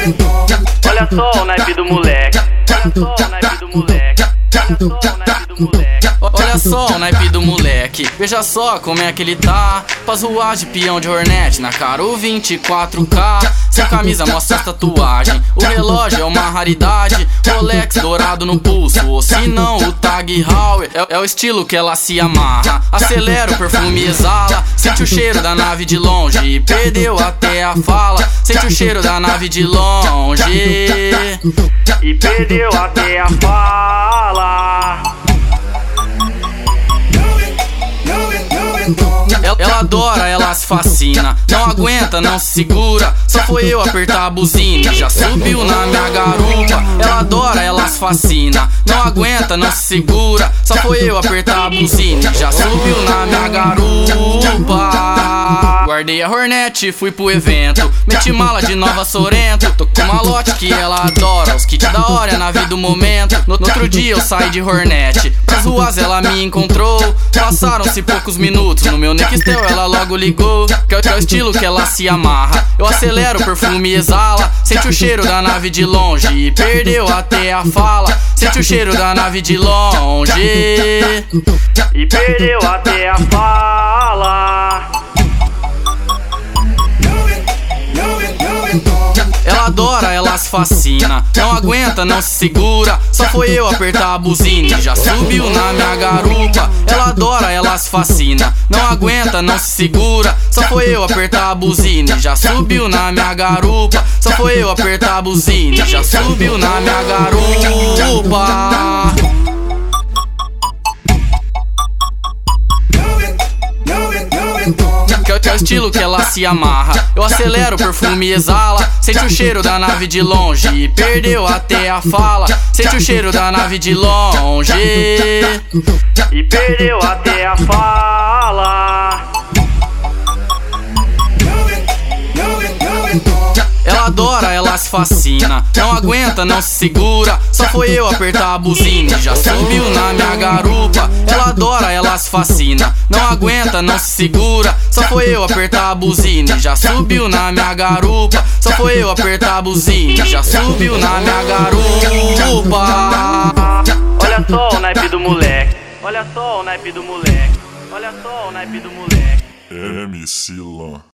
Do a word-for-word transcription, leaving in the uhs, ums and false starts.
Olha só o naipe do moleque. Olha só o naipe do moleque. Olha só o naipe do moleque, veja só como é que ele tá. Faz ruar de peão de Hornet na cara o vinte e quatro K. Sem camisa mostra as tatuagem, o relógio é uma raridade. Rolex dourado no pulso, ou se não o Tag Heuer é, é o estilo que ela se amarra. Acelera, o perfume exala, sente o cheiro da nave de longe e perdeu até a fala. Sente o cheiro da nave de longe e perdeu até a fala. Ela adora, ela se fascina, não aguenta, não se segura. Só foi eu apertar a buzina, já subiu na minha garupa. Ela adora, ela se fascina, não aguenta, não se segura. Só foi eu apertar a buzina, já subiu na minha garupa. Guardei a Hornet, fui pro evento, meti mala de Nova Sorrento. Tô com uma lote que ela adora, os kits da hora, a nave do momento. No, no outro dia eu saí de Hornet, pras ruas ela me encontrou. Passaram-se poucos minutos, no meu Nextel ela logo ligou. Que é, que é o estilo que ela se amarra, eu acelero, o perfume exala. Sente o cheiro da nave de longe e perdeu até a fala. Sente o cheiro da nave de longe e perdeu até a fala. Ela adora, ela se fascina, não aguenta, não se segura. Só foi eu apertar a buzina, já subiu na minha garupa. Ela adora, ela se fascina, não aguenta, não se segura. Só foi eu apertar a buzina, já subiu na minha garupa. Só foi eu apertar a buzina, já subiu na minha garupa. Que é, que é o estilo que ela se amarra, eu acelero, o perfume exala. Sente o cheiro da nave de longe e perdeu até a fala. Sente o cheiro da nave de longe e perdeu até a fala. Ela adora, ela se fascina, não aguenta, não se segura. Só foi eu apertar a buzina, já subiu na minha garupa. Ela adora, ela se fascina, não aguenta, não se segura. Só foi eu apertar a buzina, já subiu na minha garupa. Só foi eu apertar a buzina, já subiu na minha garupa. Olha só o naipe do moleque. Olha só o naipe do moleque. Olha só o naipe do moleque. M C Lan.